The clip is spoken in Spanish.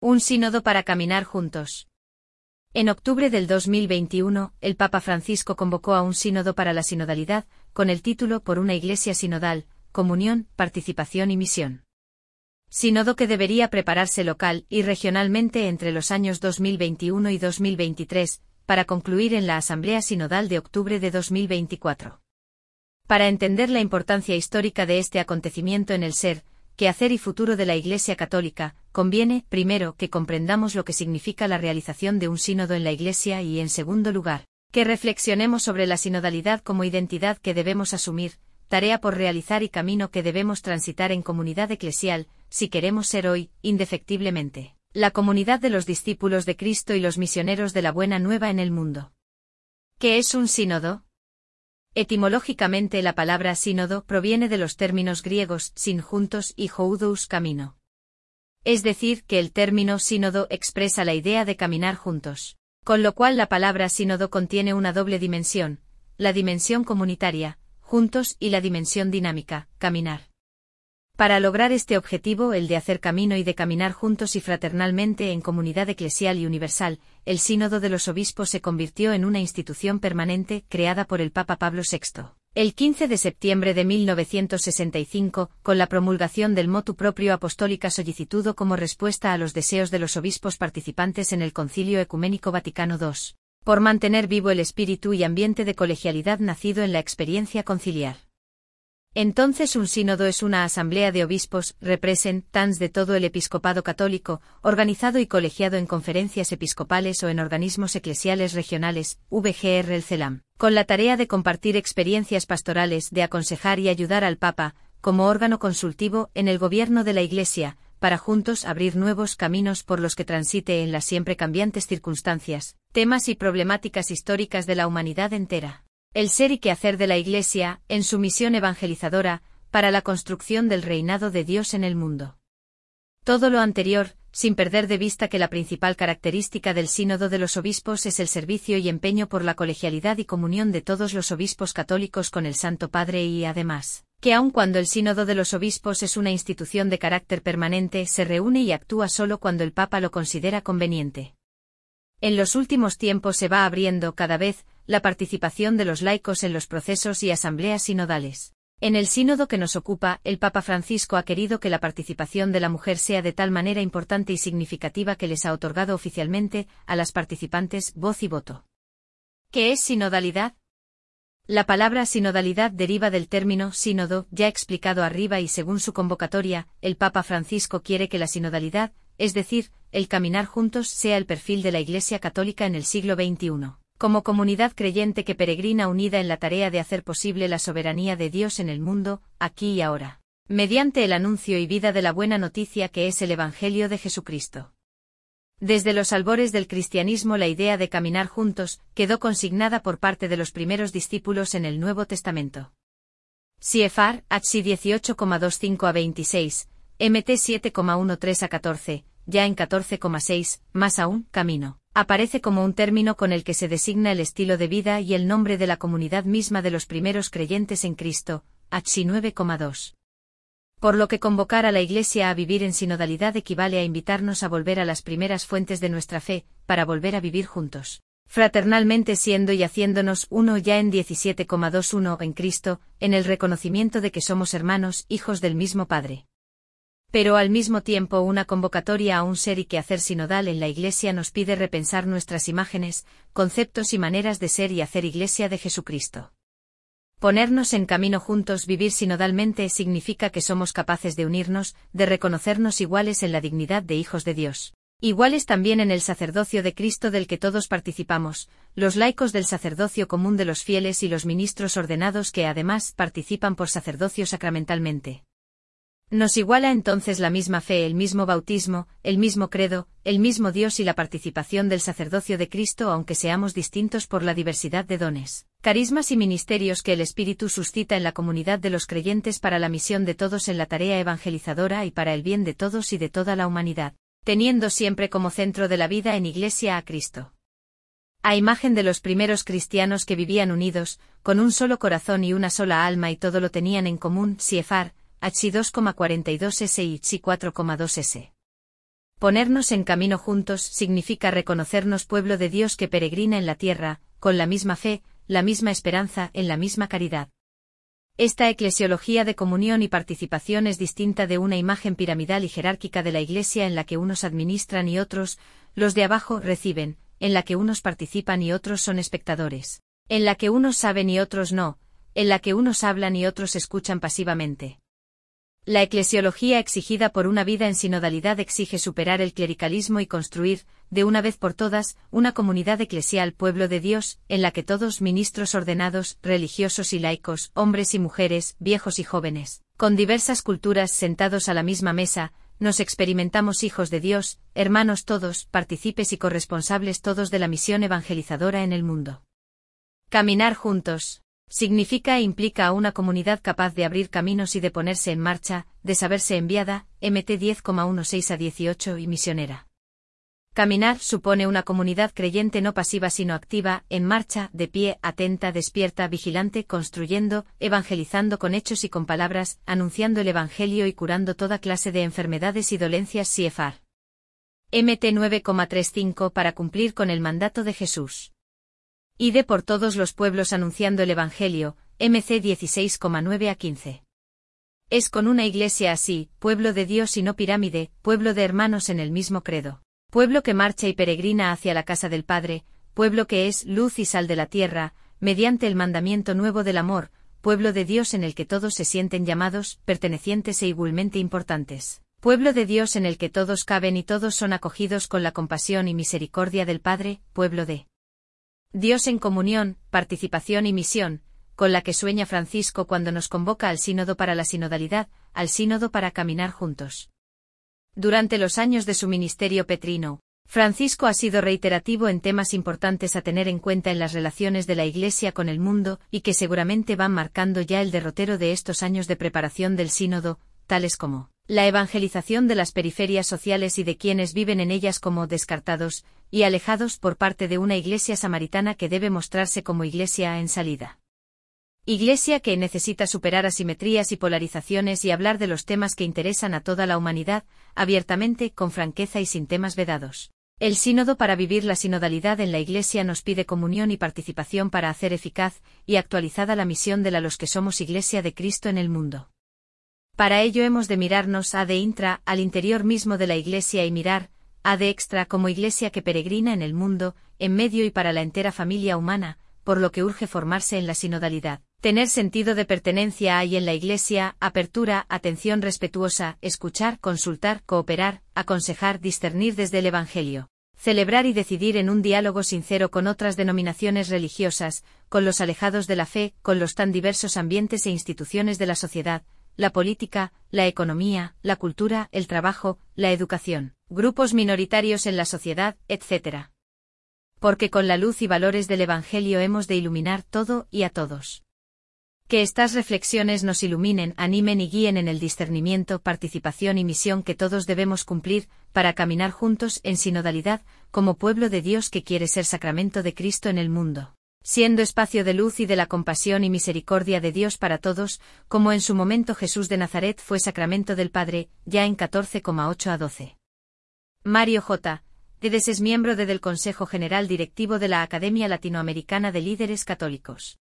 Un sínodo para caminar juntos. En octubre del 2021, el Papa Francisco convocó a un sínodo para la sinodalidad, con el título Por una Iglesia sinodal, comunión, participación y misión. Sínodo que debería prepararse local y regionalmente entre los años 2021 y 2023, para concluir en la Asamblea Sinodal de octubre de 2024. Para entender la importancia histórica de este acontecimiento en el ser, quehacer y futuro de la Iglesia Católica, conviene, primero, que comprendamos lo que significa la realización de un sínodo en la Iglesia y, en segundo lugar, que reflexionemos sobre la sinodalidad como identidad que debemos asumir, tarea por realizar y camino que debemos transitar en comunidad eclesial, si queremos ser hoy, indefectiblemente, la comunidad de los discípulos de Cristo y los misioneros de la Buena Nueva en el mundo. ¿Qué es un sínodo? Etimológicamente la palabra sínodo proviene de los términos griegos sin juntos y houdous camino. Es decir, que el término sínodo expresa la idea de caminar juntos. Con lo cual la palabra sínodo contiene una doble dimensión, la dimensión comunitaria, juntos, y la dimensión dinámica, caminar. Para lograr este objetivo, el de hacer camino y de caminar juntos y fraternalmente en comunidad eclesial y universal, el Sínodo de los Obispos se convirtió en una institución permanente creada por el Papa Pablo VI. El 15 de septiembre de 1965, con la promulgación del Motu Proprio Apostolica Sollicitudo como respuesta a los deseos de los obispos participantes en el Concilio Ecuménico Vaticano II, por mantener vivo el espíritu y ambiente de colegialidad nacido en la experiencia conciliar. Entonces un sínodo es una asamblea de obispos, representants de todo el episcopado católico, organizado y colegiado en conferencias episcopales o en organismos eclesiales regionales, VGR el CELAM, con la tarea de compartir experiencias pastorales, de aconsejar y ayudar al Papa, como órgano consultivo, en el gobierno de la Iglesia, para juntos abrir nuevos caminos por los que transite en las siempre cambiantes circunstancias, temas y problemáticas históricas de la humanidad entera. El ser y quehacer de la Iglesia, en su misión evangelizadora, para la construcción del reinado de Dios en el mundo. Todo lo anterior, sin perder de vista que la principal característica del Sínodo de los Obispos es el servicio y empeño por la colegialidad y comunión de todos los obispos católicos con el Santo Padre y, además, que aun cuando el Sínodo de los Obispos es una institución de carácter permanente, se reúne y actúa solo cuando el Papa lo considera conveniente. En los últimos tiempos se va abriendo cada vez la participación de los laicos en los procesos y asambleas sinodales. En el sínodo que nos ocupa, el Papa Francisco ha querido que la participación de la mujer sea de tal manera importante y significativa que les ha otorgado oficialmente a las participantes voz y voto. ¿Qué es sinodalidad? La palabra sinodalidad deriva del término sínodo, ya explicado arriba, y según su convocatoria, el Papa Francisco quiere que la sinodalidad, es decir, el caminar juntos, sea el perfil de la Iglesia Católica en el siglo XXI, como comunidad creyente que peregrina unida en la tarea de hacer posible la soberanía de Dios en el mundo, aquí y ahora, mediante el anuncio y vida de la buena noticia que es el Evangelio de Jesucristo. Desde los albores del cristianismo la idea de caminar juntos quedó consignada por parte de los primeros discípulos en el Nuevo Testamento. CFR, HC 18,25 a 26, MT 7,13 a 14, ya en 14,6, más aún, camino, aparece como un término con el que se designa el estilo de vida y el nombre de la comunidad misma de los primeros creyentes en Cristo, HC 9,2. Por lo que convocar a la Iglesia a vivir en sinodalidad equivale a invitarnos a volver a las primeras fuentes de nuestra fe, para volver a vivir juntos, fraternalmente, siendo y haciéndonos uno ya en 17,21 en Cristo, en el reconocimiento de que somos hermanos, hijos del mismo Padre. Pero al mismo tiempo una convocatoria a un ser y quehacer sinodal en la Iglesia nos pide repensar nuestras imágenes, conceptos y maneras de ser y hacer Iglesia de Jesucristo. Ponernos en camino juntos, vivir sinodalmente, significa que somos capaces de unirnos, de reconocernos iguales en la dignidad de hijos de Dios. Iguales también en el sacerdocio de Cristo del que todos participamos, los laicos del sacerdocio común de los fieles y los ministros ordenados que además participan por sacerdocio sacramentalmente. Nos iguala entonces la misma fe, el mismo bautismo, el mismo credo, el mismo Dios y la participación del sacerdocio de Cristo, aunque seamos distintos por la diversidad de dones, carismas y ministerios que el Espíritu suscita en la comunidad de los creyentes para la misión de todos en la tarea evangelizadora y para el bien de todos y de toda la humanidad, teniendo siempre como centro de la vida en Iglesia a Cristo. A imagen de los primeros cristianos que vivían unidos, con un solo corazón y una sola alma y todo lo tenían en común, CFR, HC 2,42S y HC 4,2S. Ponernos en camino juntos significa reconocernos pueblo de Dios que peregrina en la tierra, con la misma fe, la misma esperanza, en la misma caridad. Esta eclesiología de comunión y participación es distinta de una imagen piramidal y jerárquica de la Iglesia en la que unos administran y otros, los de abajo, reciben, en la que unos participan y otros son espectadores, en la que unos saben y otros no, en la que unos hablan y otros escuchan pasivamente. La eclesiología exigida por una vida en sinodalidad exige superar el clericalismo y construir, de una vez por todas, una comunidad eclesial pueblo de Dios, en la que todos ministros ordenados, religiosos y laicos, hombres y mujeres, viejos y jóvenes, con diversas culturas sentados a la misma mesa, nos experimentamos hijos de Dios, hermanos todos, partícipes y corresponsables todos de la misión evangelizadora en el mundo. Caminar juntos. Significa e implica a una comunidad capaz de abrir caminos y de ponerse en marcha, de saberse enviada, MT 10,16-18 y misionera. Caminar supone una comunidad creyente no pasiva sino activa, en marcha, de pie, atenta, despierta, vigilante, construyendo, evangelizando con hechos y con palabras, anunciando el Evangelio y curando toda clase de enfermedades y dolencias CFR. MT 9,35 para cumplir con el mandato de Jesús. Ide por todos los pueblos anunciando el Evangelio, MC 16,9-15. Es con una iglesia así, pueblo de Dios y no pirámide, pueblo de hermanos en el mismo credo. Pueblo que marcha y peregrina hacia la casa del Padre, pueblo que es luz y sal de la tierra, mediante el mandamiento nuevo del amor, pueblo de Dios en el que todos se sienten llamados, pertenecientes e igualmente importantes. Pueblo de Dios en el que todos caben y todos son acogidos con la compasión y misericordia del Padre, pueblo de Dios en comunión, participación y misión, con la que sueña Francisco cuando nos convoca al sínodo para la sinodalidad, al sínodo para caminar juntos. Durante los años de su ministerio petrino, Francisco ha sido reiterativo en temas importantes a tener en cuenta en las relaciones de la Iglesia con el mundo y que seguramente van marcando ya el derrotero de estos años de preparación del sínodo, tales como la evangelización de las periferias sociales y de quienes viven en ellas como descartados y alejados por parte de una Iglesia samaritana que debe mostrarse como Iglesia en salida. Iglesia que necesita superar asimetrías y polarizaciones y hablar de los temas que interesan a toda la humanidad, abiertamente, con franqueza y sin temas vedados. El sínodo para vivir la sinodalidad en la Iglesia nos pide comunión y participación para hacer eficaz y actualizada la misión de los que somos Iglesia de Cristo en el mundo. Para ello hemos de mirarnos ad intra, al interior mismo de la Iglesia y mirar, ad extra como Iglesia que peregrina en el mundo, en medio y para la entera familia humana, por lo que urge formarse en la sinodalidad. Tener sentido de pertenencia hay en la Iglesia, apertura, atención respetuosa, escuchar, consultar, cooperar, aconsejar, discernir desde el Evangelio. Celebrar y decidir en un diálogo sincero con otras denominaciones religiosas, con los alejados de la fe, con los tan diversos ambientes e instituciones de la sociedad, la política, la economía, la cultura, el trabajo, la educación, grupos minoritarios en la sociedad, etc. Porque con la luz y valores del Evangelio hemos de iluminar todo y a todos. Que estas reflexiones nos iluminen, animen y guíen en el discernimiento, participación y misión que todos debemos cumplir, para caminar juntos en sinodalidad, como pueblo de Dios que quiere ser sacramento de Cristo en el mundo, siendo espacio de luz y de la compasión y misericordia de Dios para todos, como en su momento Jesús de Nazaret fue sacramento del Padre, ya en 14,8-12. Mario J. Dedes es miembro del Consejo General Directivo de la Academia Latinoamericana de Líderes Católicos.